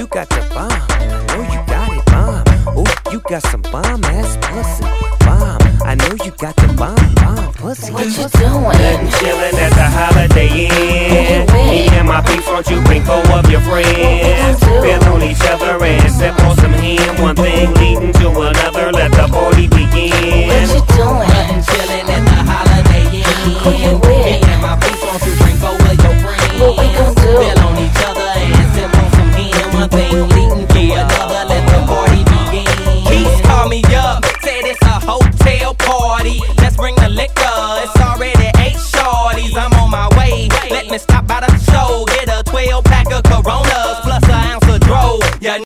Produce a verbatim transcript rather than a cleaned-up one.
you got the bomb. I know you got it, bomb. Ooh, you got some bomb ass pussy. Bomb, I know you got the bomb, bomb pussy. What you doing? Chillin' at the Holiday Inn.